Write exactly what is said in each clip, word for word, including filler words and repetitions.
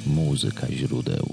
Muzyka źródeł.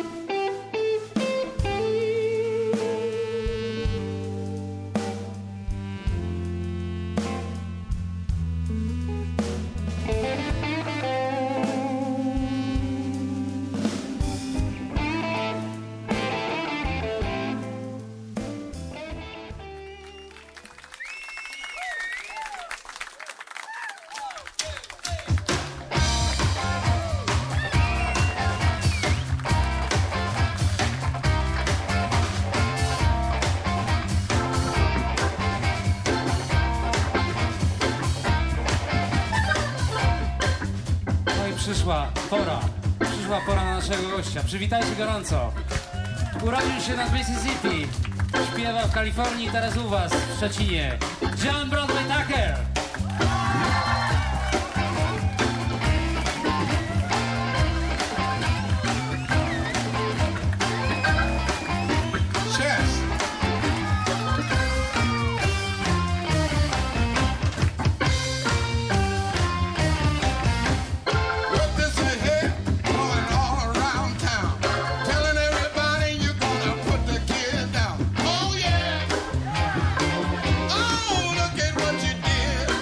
Przyszła pora, przyszła pora na naszego gościa. Przywitajcie gorąco. Urodził się nad Mississippi, śpiewa w Kalifornii, teraz u was w Szczecinie. John Broadway Tucker. Oh, look at what you did.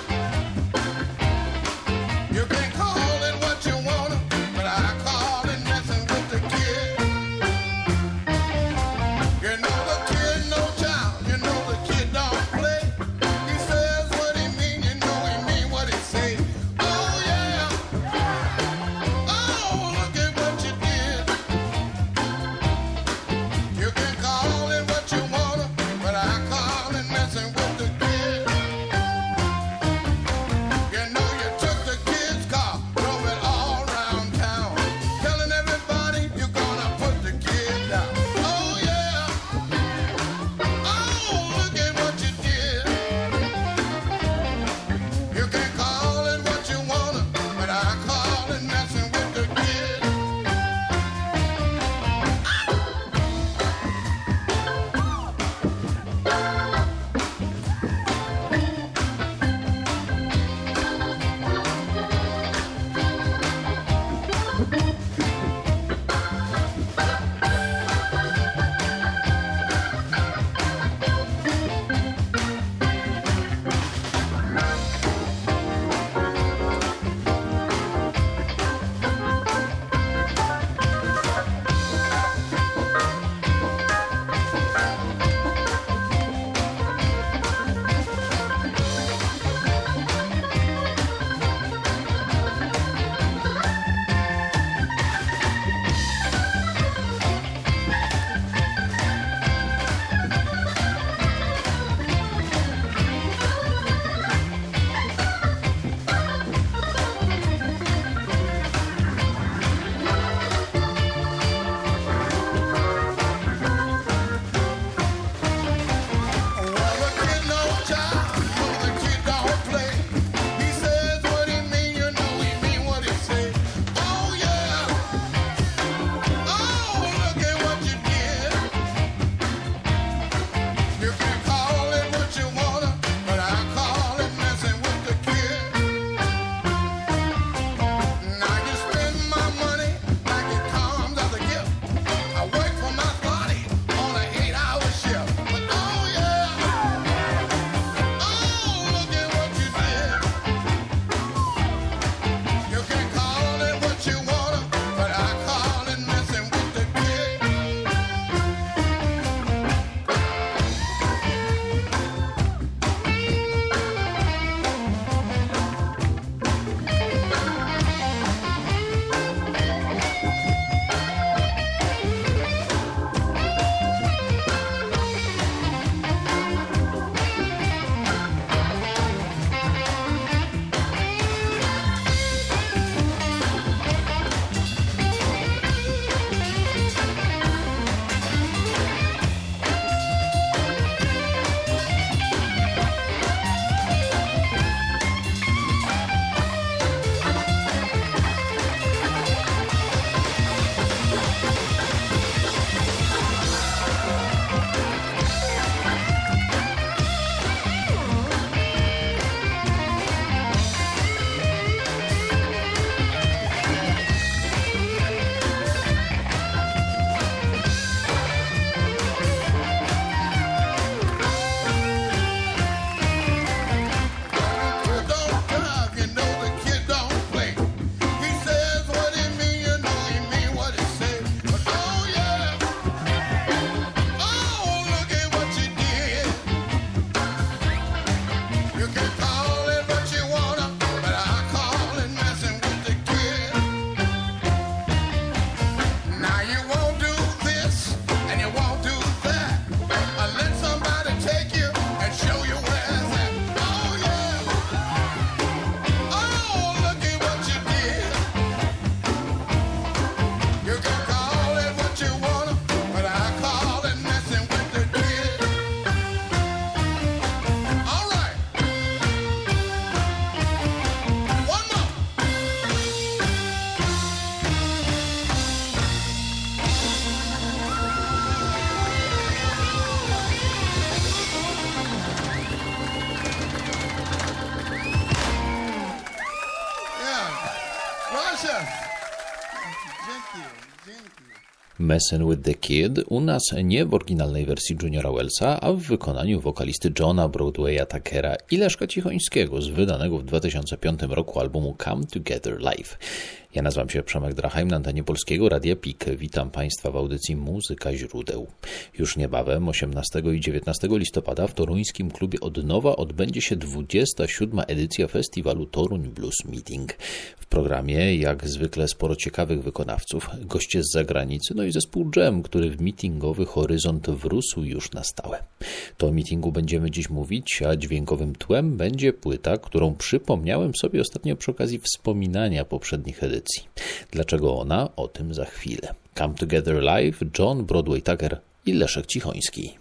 Messin' with the Kid, u nas nie w oryginalnej wersji Juniora Wellsa, a w wykonaniu wokalisty Johna Broadwaya Tuckera i Leszka Cichońskiego z wydanego w dwa tysiące piątym roku albumu Come Together Live. Ja nazywam się Przemek Drachheim, na antenie Polskiego Radia P I K. Witam Państwa w audycji Muzyka Źródeł. Już niebawem, osiemnastego i dziewiętnastego listopada w toruńskim klubie Odnowa odbędzie się dwudziesta siódma edycja festiwalu Toruń Blues Meeting. W programie jak zwykle sporo ciekawych wykonawców, goście z zagranicy, no i zespół Jam, który w meetingowy horyzont wrósł już na stałe. To o meetingu będziemy dziś mówić, a dźwiękowym tłem będzie płyta, którą przypomniałem sobie ostatnio przy okazji wspominania poprzednich edycji. Dlaczego ona? O tym za chwilę. Come Together Live, John Broadway Tucker i Leszek Cichoński.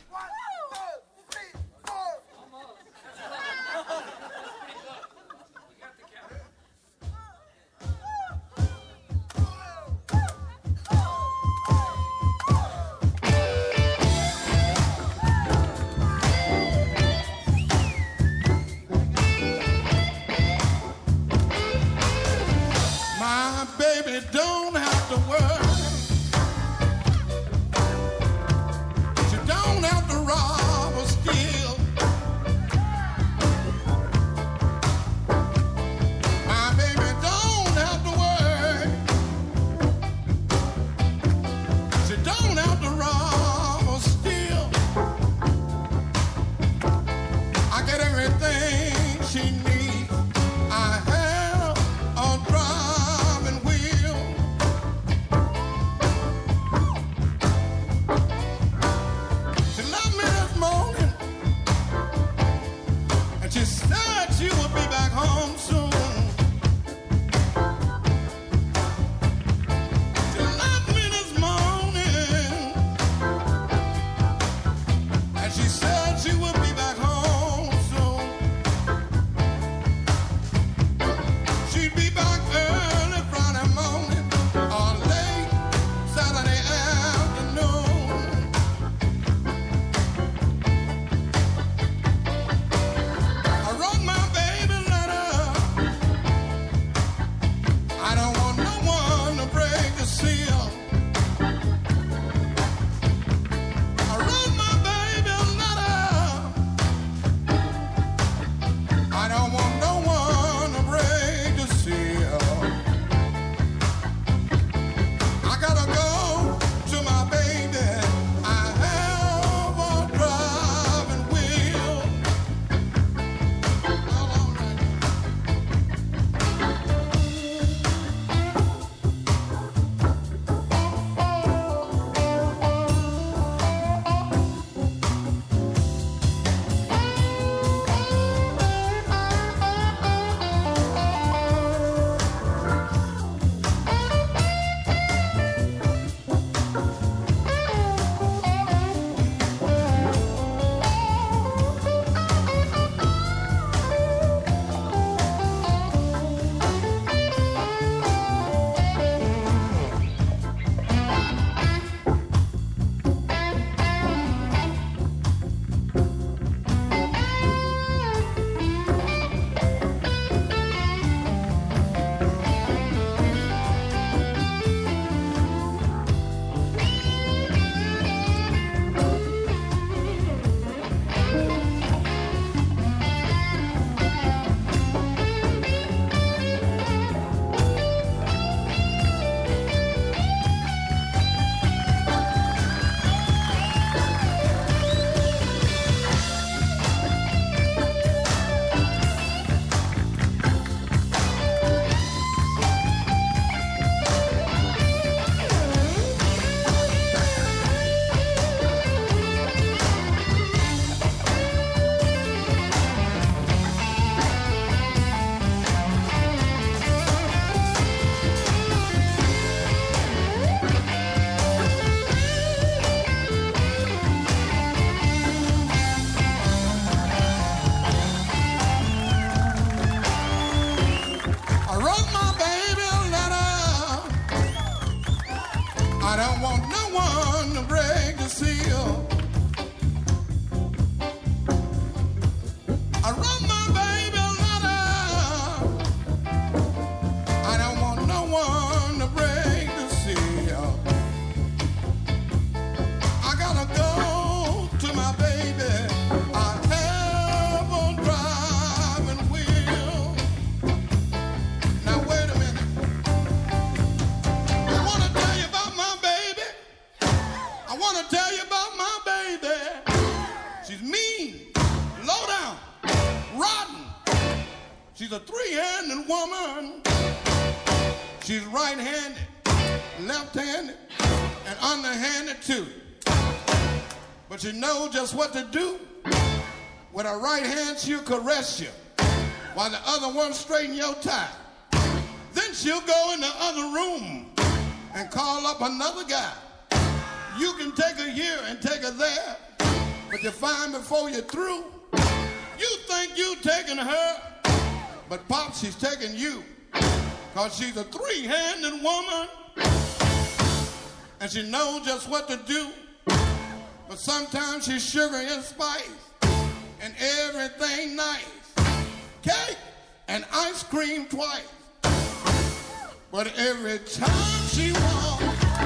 She's a three-handed woman. She's right-handed, left-handed, and underhanded too. But she knows just what to do. With her right hand, she'll caress you, while the other one straighten your tie. Then she'll go in the other room and call up another guy. You can take her here and take her there, but you find before you're through, you think you taking her, but Pop, she's taking you, because she's a three-handed woman, and she knows just what to do. But sometimes she's sugar and spice, and everything nice. Cake and ice cream twice. But every time she walks,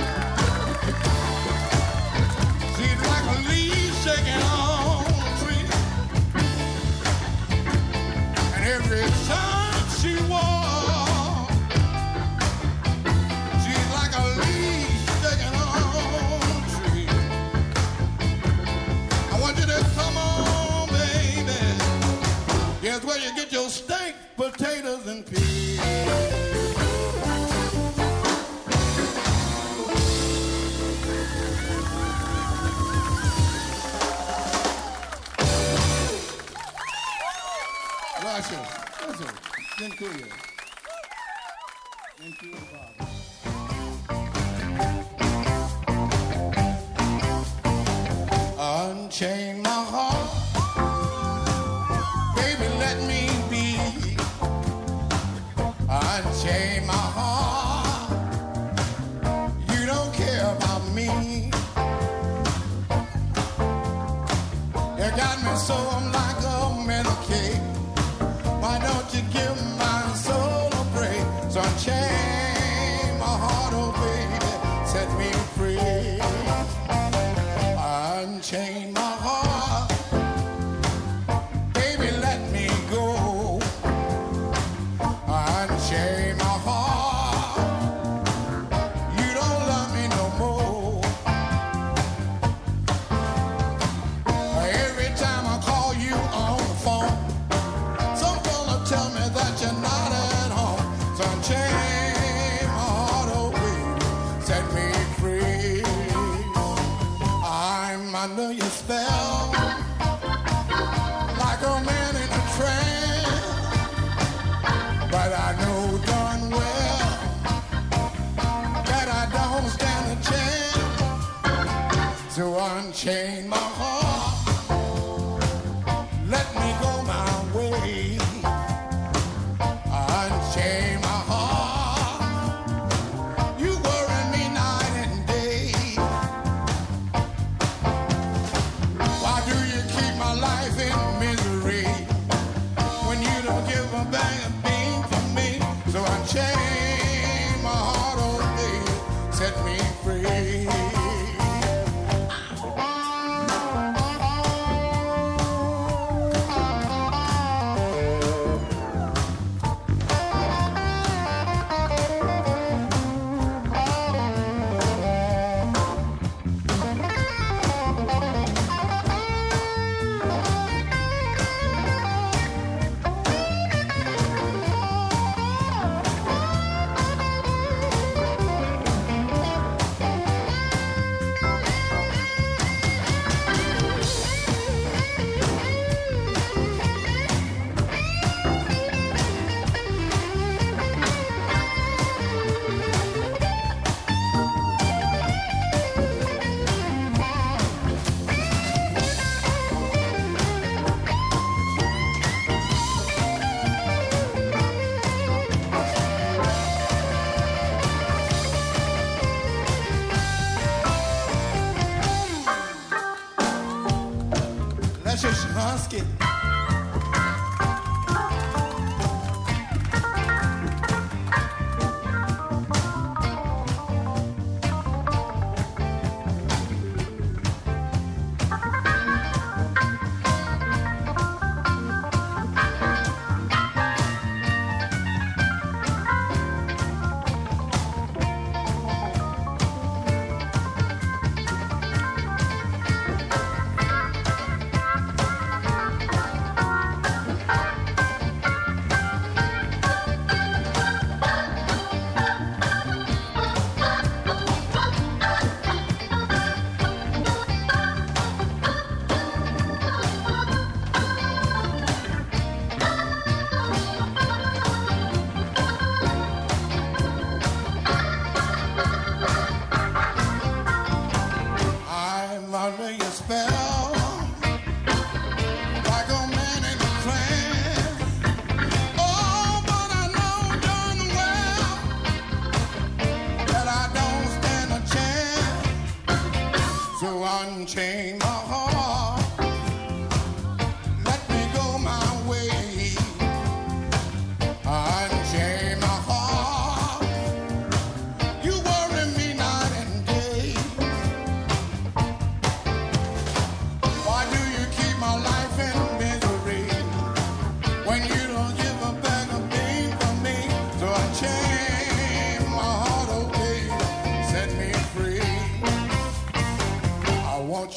she's like a leaf shaking on a tree. And every time she walks, she's like a leaf shaking on a tree. I want you to come on, baby. Here's where you get your steak, potatoes, and peas. Gracias. Eso. Bien tuyo. Bien tuyo, Bob. Unchain my heart. Baby, let me be. Unchain my heart. You don't care about me. You got me so I'm like a metal cake. Why don't you give my soul a break? So unchain my heart, oh baby, set me free. Unchain my heart, baby, let me go. Unchain my heart, you don't love me no more. Every time I call you on the phone, tell me that you're not at home. So unchain my heart, oh baby, set me free. I'm under your spell, like a man in a trance. But I know darn well that I don't stand a chance. So unchain my heart, let me go my way. Unchain my heart, you worry me night and day. Why do you keep my life in misery when you don't give a bang a bean for me? So unchain my heart, oh baby, set me free.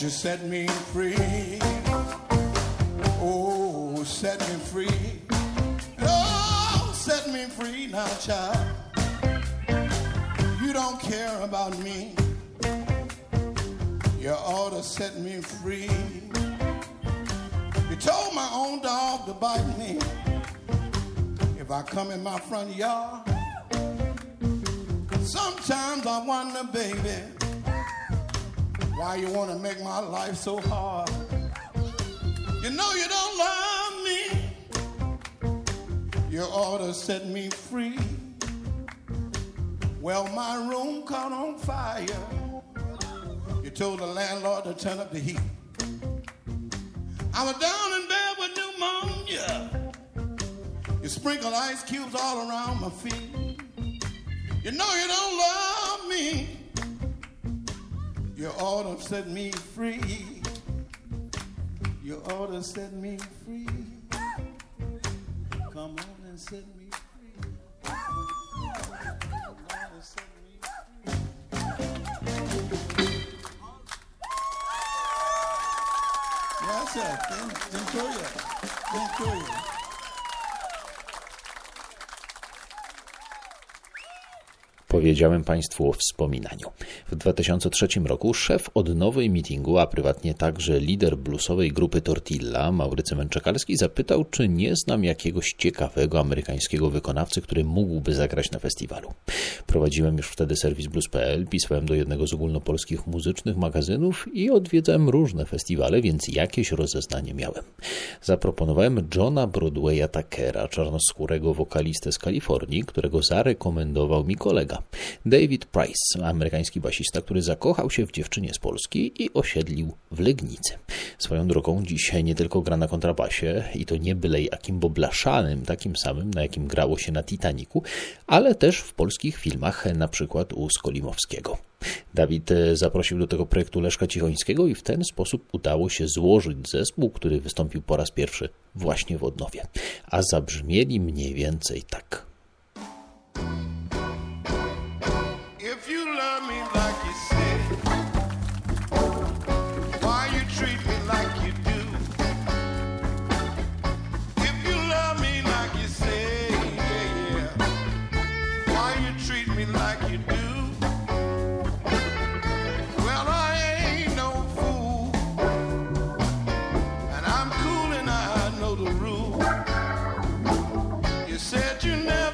you set me free? Oh, set me free. Oh, set me free now, child. You don't care about me. You ought to set me free. You told my own dog to bite me if I come in my front yard. Sometimes I wonder, baby, why you want to make my life so hard. You know you don't love me. You ought to set me free. Well, my room caught on fire. You told the landlord to turn up the heat. I was down in bed with pneumonia. You sprinkled ice cubes all around my feet. You know you don't love me. You ought to set me free. You ought to set me free. Come on and set me free. Come on and set me free. Yes, sir. Dziękuję. Dziękuję. Powiedziałem Państwu o wspominaniu. W dwa tysiące trzecim roku szef odnowy meetingu, a prywatnie także lider bluesowej grupy Tortilla, Maurycy Męczekalski, zapytał, czy nie znam jakiegoś ciekawego amerykańskiego wykonawcy, który mógłby zagrać na festiwalu. Prowadziłem już wtedy serwis blues kropka p l, pisałem do jednego z ogólnopolskich muzycznych magazynów i odwiedzałem różne festiwale, więc jakieś rozeznanie miałem. Zaproponowałem Johna Broadwaya Tuckera, czarnoskórego wokalistę z Kalifornii, którego zarekomendował mi kolega David Price, amerykański basista, który zakochał się w dziewczynie z Polski i osiedlił w Legnicy. Swoją drogą dzisiaj nie tylko gra na kontrabasie i to nie byle jakim, bo blaszanym, takim samym, na jakim grało się na Titanicu, ale też w polskich filmach, na przykład u Skolimowskiego. Dawid zaprosił do tego projektu Leszka Cichońskiego i w ten sposób udało się złożyć zespół, który wystąpił po raz pierwszy właśnie w Odnowie. A zabrzmieli mniej więcej tak. If you love me like you say, why you treat me like you do? If you love me like you say, yeah, yeah, why you treat me like you do? Well, I ain't no fool, and I'm cool and I know the rule. You said you never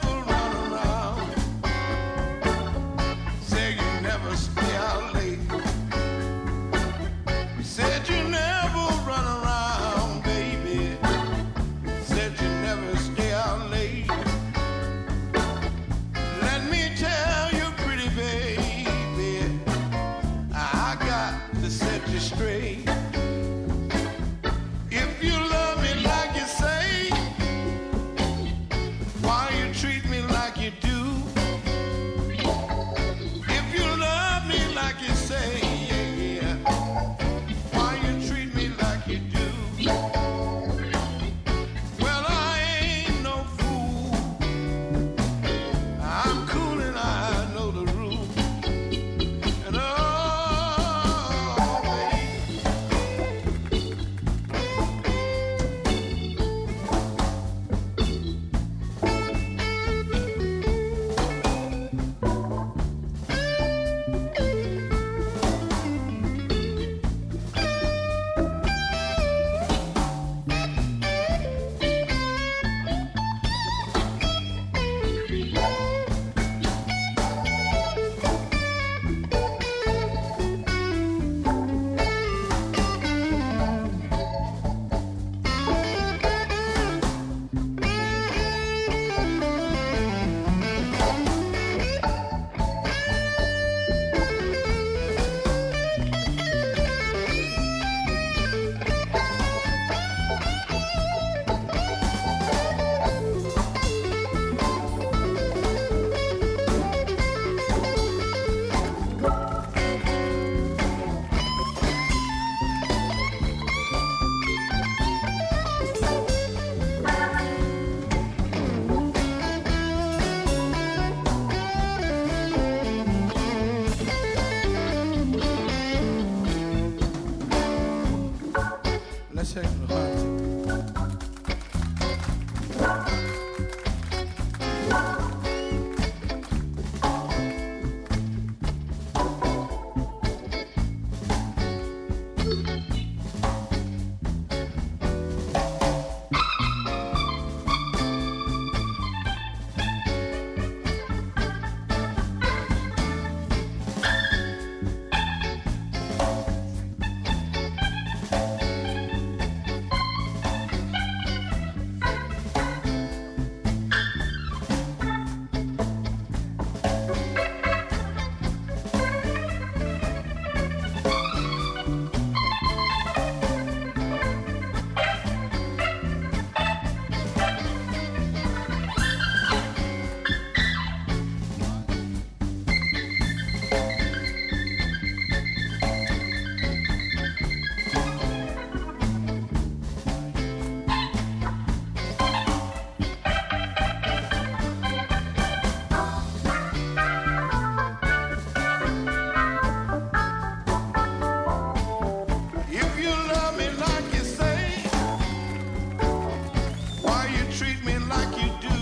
treat me like you do?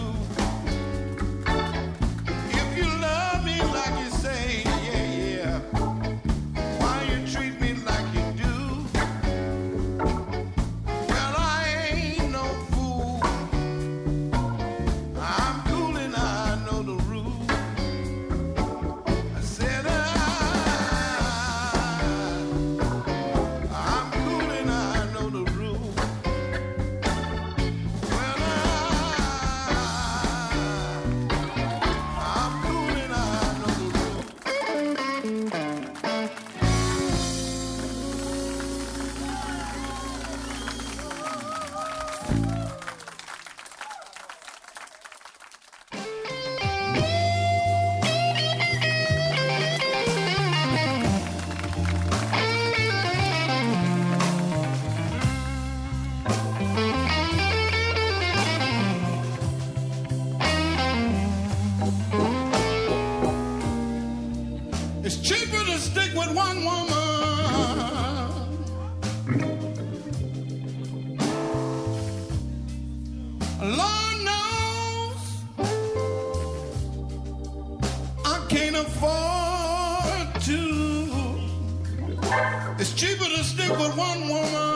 If you love me like you say, yeah, yeah, why you treat me like you do? Well, I ain't no fool. I'm cool and I know the rules. I said I, I'm cool and I know the rules. Well, I, I'm cool and I know the rules. It's cheaper to stick with one woman. Lord knows I can't afford to. It's cheaper to stick with one woman.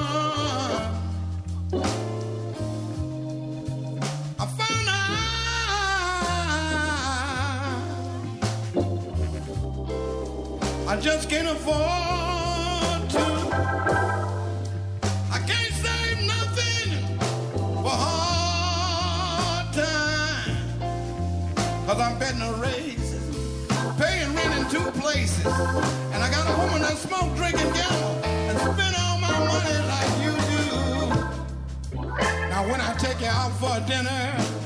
I found out I just can't afford to. I can't save nothing for hard time. Cause I'm betting a race, paying rent in two places. And I got a woman that smoke, drink, and gamble, and spend all my money like you do. Now when I take you out for dinner,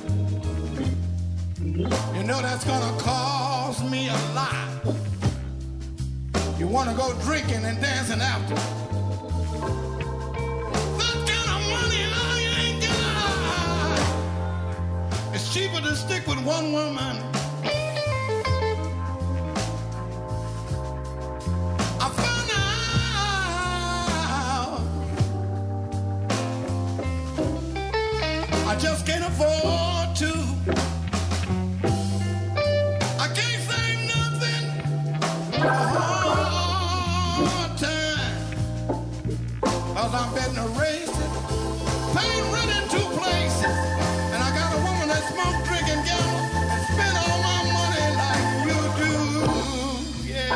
you know that's gonna cost me a lot. You wanna go drinking and dancing after. That kind of money I ain't got. It's cheaper to stick with one woman. I found out I just can't afford to. I can't save nothing for hard time. Cause I'm betting a race, paying rent in two places. And I got a woman that smoke, drink, and gamble, and spend all my money like you do. Yeah.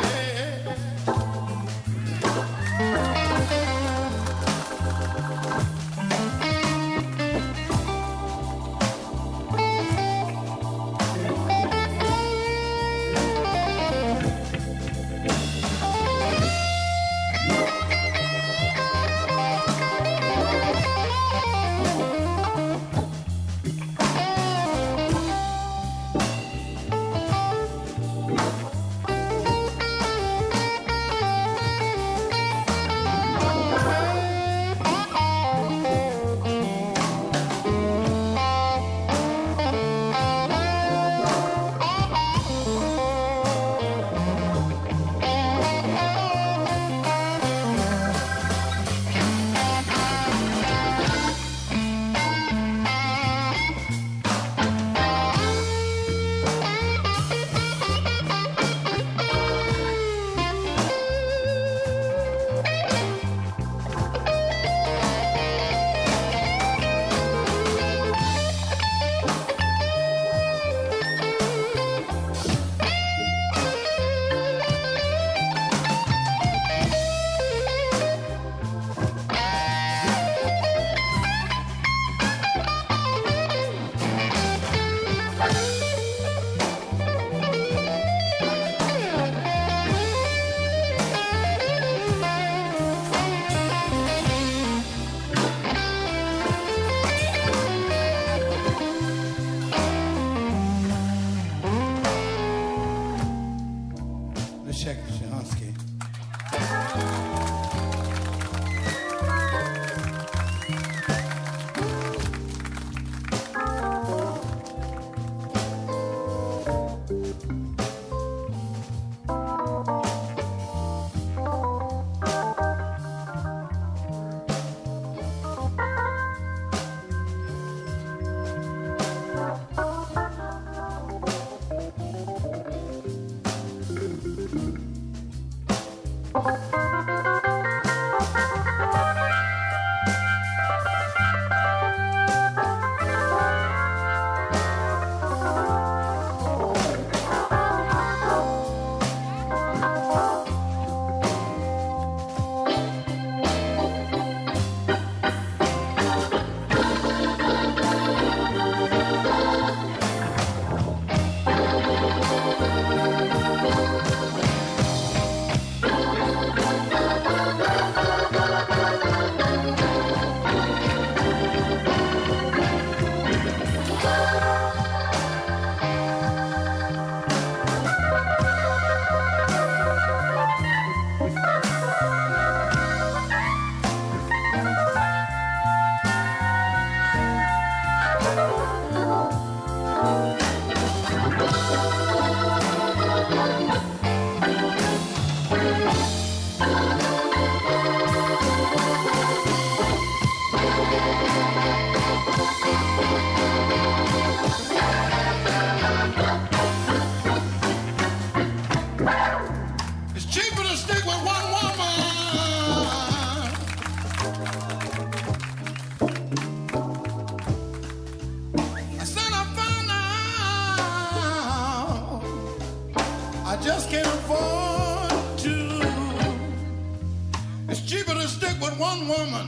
just can't afford to. It's cheaper to stick with one woman.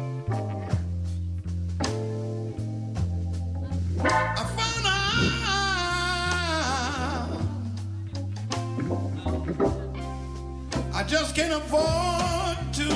I found out I just can't afford to.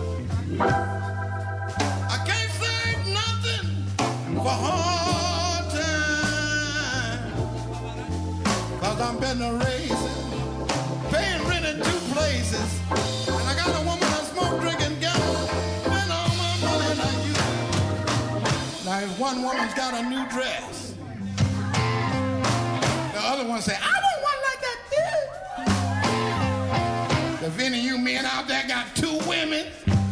I can't save nothing for hard time, 'cause I'm been a raising, paying rent in two places, and I got a woman I smoke, drink, and gamble, spend all my money on you. Now if one woman's got a new dress, the other one say, I want one like that too. If any of you men out there got two women,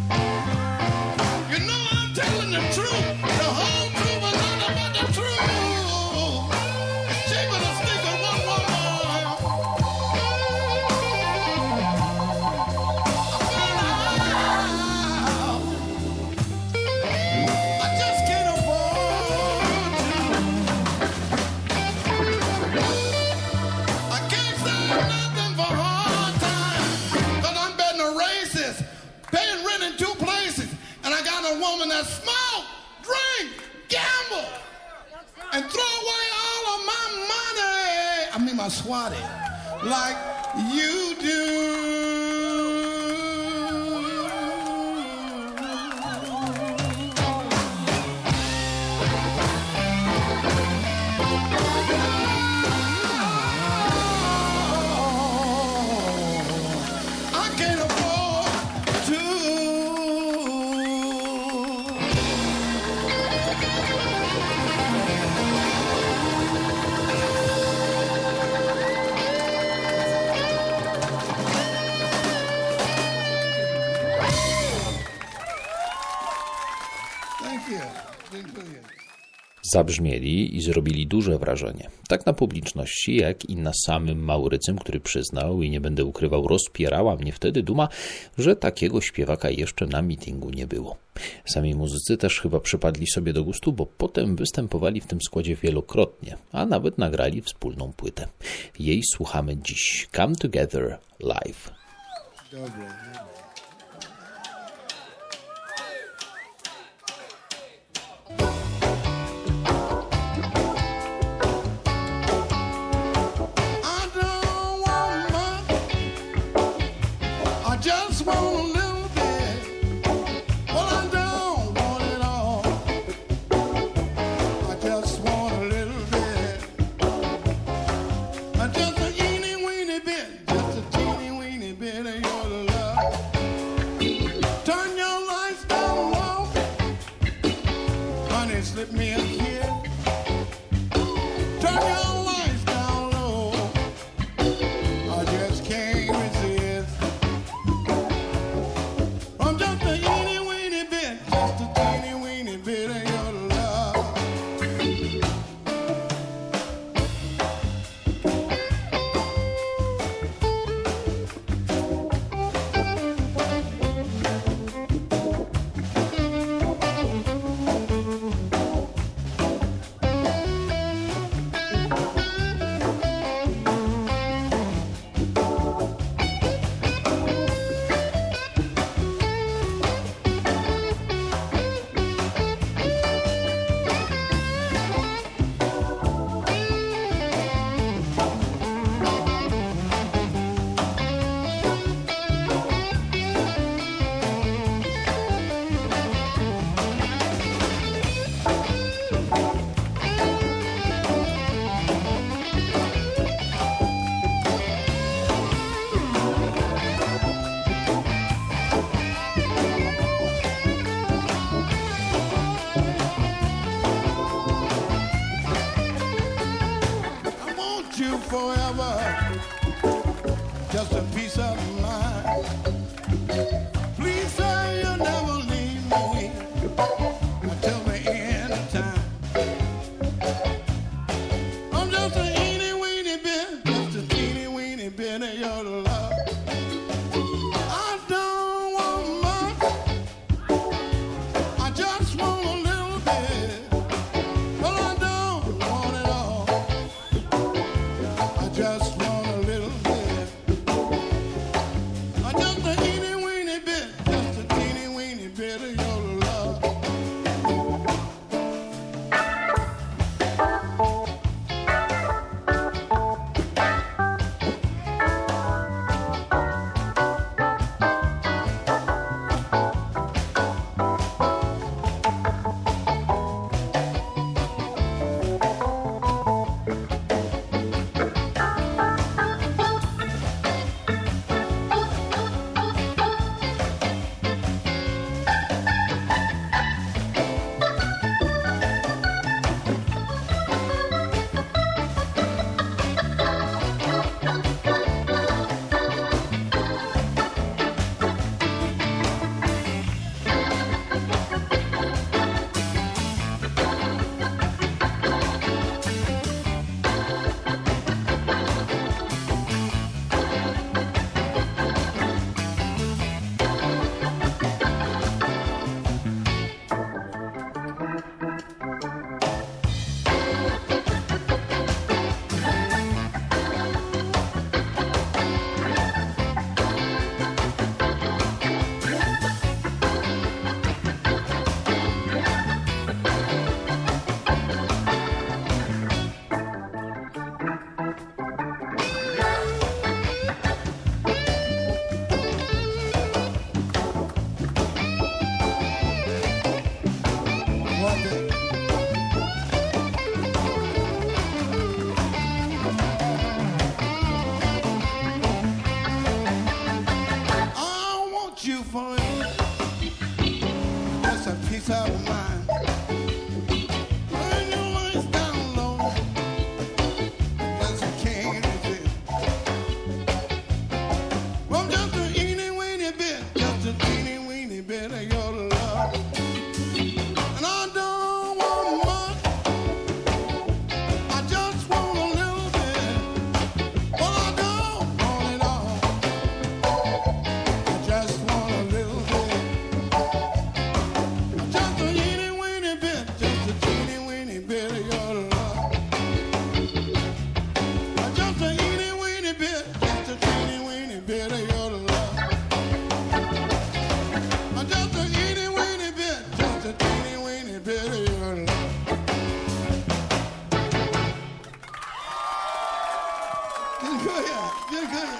you know I'm telling the truth, the whole truth and nothing but the truth. It's cheaper to stick with one woman. I just can't afford to. I can't say nothing for hard times, 'cause I'm betting the races, paying rent in two places, and I got a woman that smoke, drink, gamble, and throw away all of my money, I mean my swatty, like you do. I can't afford to. Thank you. Dziękuję. Zabrzmieli i zrobili duże wrażenie. Tak na publiczności, jak i na samym Maurycym, który przyznał i nie będę ukrywał, rozpierała mnie wtedy duma, że takiego śpiewaka jeszcze na mitingu nie było. Sami muzycy też chyba przypadli sobie do gustu, bo potem występowali w tym składzie wielokrotnie, a nawet nagrali wspólną płytę. Jej słuchamy dziś. Come Together Live. Dobra. I don't want much, I just want a little bit. Well, I don't want it all, I just want a little bit. I just a teeny weeny bit, just a teeny weeny bit of your love. Turn your lights down low, honey, slip me a kiss. Turn your lights down low, I just can't resist. I'm just a teeny weeny bit, just a teeny weeny bit of your love. I want you forever, just a piece of mind. Please say you'll never leave me until the end of time. I'm just a teeny weeny bit, just a teeny weeny bit of your love. I don't want much, I just want a little bit. Well, I don't want it all, I just want a little Dziękuję.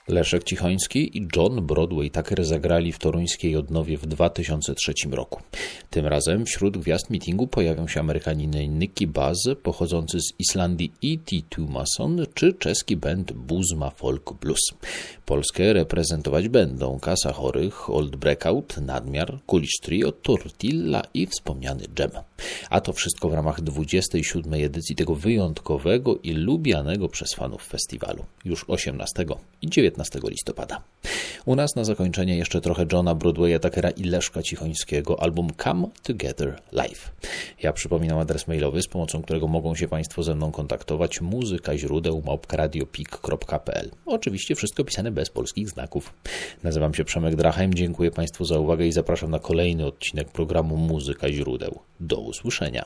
Leszek Cichoński i John Broadway Tucker zagrali w toruńskiej odnowie w dwa tysiące trzecim roku. Tym razem wśród gwiazd meetingu pojawią się Amerykaniny Nicky Buzz, pochodzący z Islandii E T two Mason, czy czeski band Buzma Folk Blues. Polskę reprezentować będą Kasa Chorych, Old Breakout, Nadmiar, Kulicz Trio, Tortilla i wspomniany Dżem. A to wszystko w ramach dwudziestej siódmej edycji tego wyjątkowego i lubianego przez fanów festiwalu. Już osiemnastego i dziewiętnastego listopada. U nas na zakończenie jeszcze trochę Johna Broadwaya Tuckera i Leszka Cichońskiego, album Come Together Live. Ja przypominam adres mailowy, z pomocą którego mogą się Państwo ze mną kontaktować: muzyka źródeł małpka radiopik kropka p l. Oczywiście wszystko pisane bez polskich znaków. Nazywam się Przemek Drachem, dziękuję Państwu za uwagę i zapraszam na kolejny odcinek programu Muzyka źródeł. Do usłyszenia.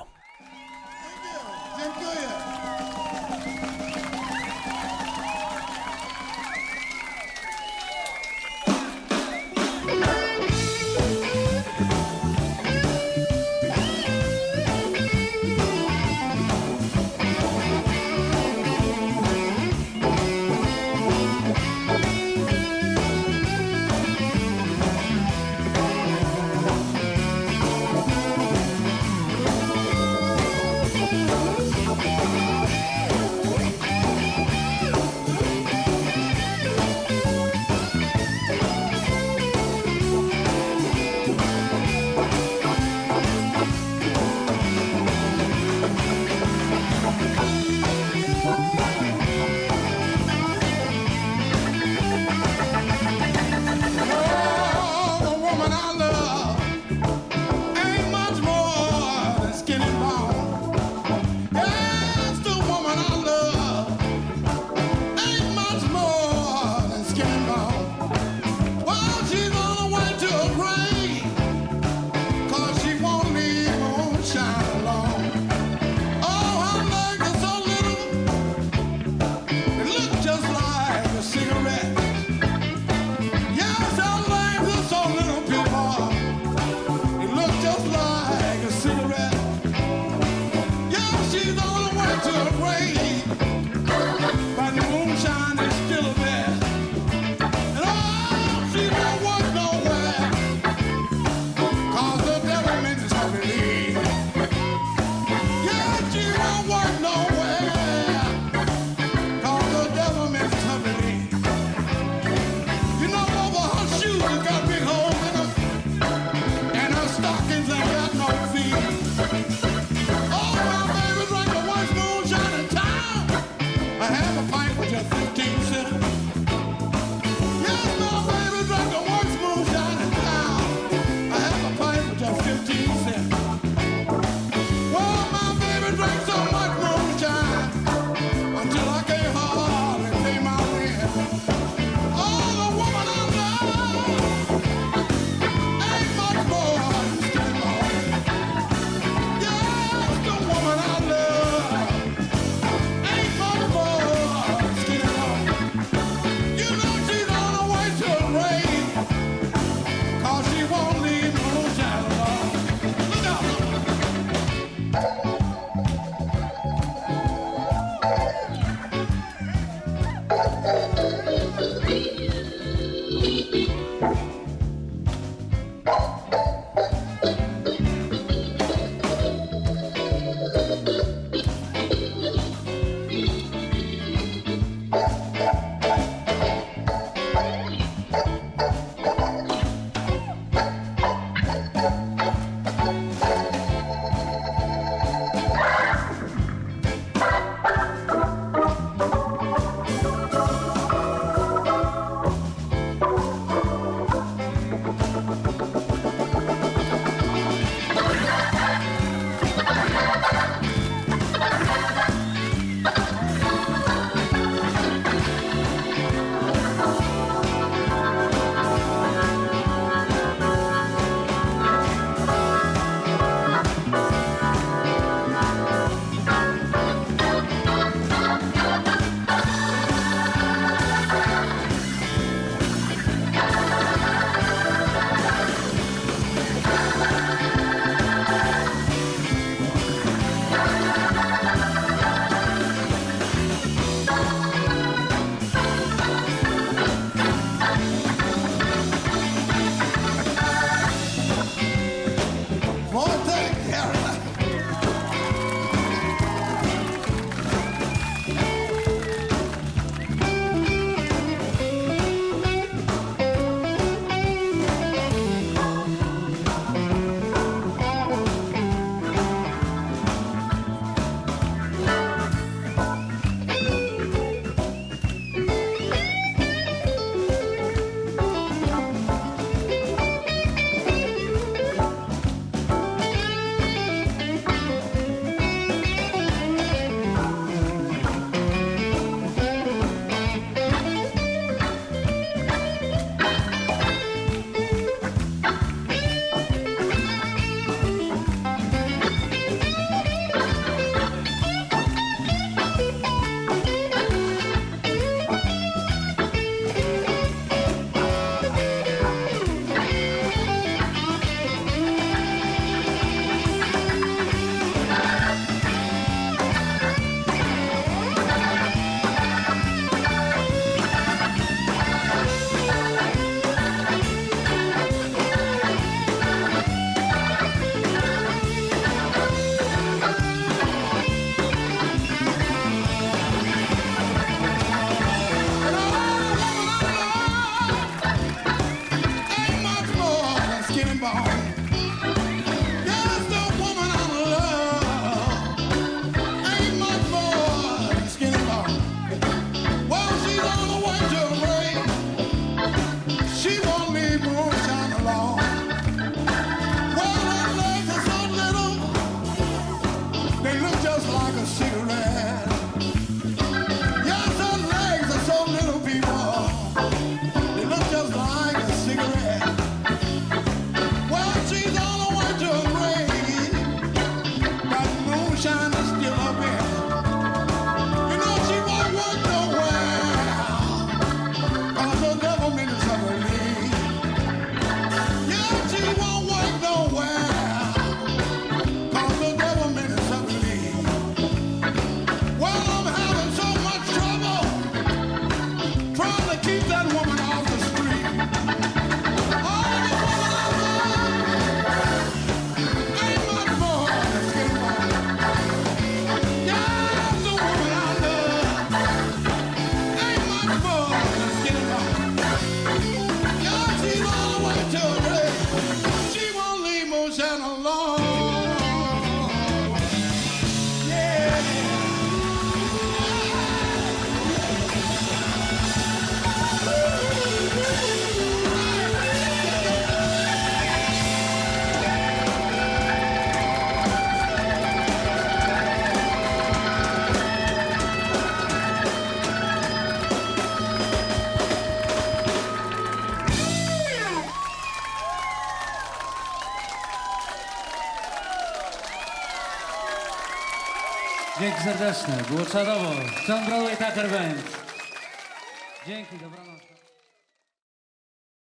Dzięki serdeczne, było czadowo. John Broadway Tucker Band. Dzięki, dobranoc.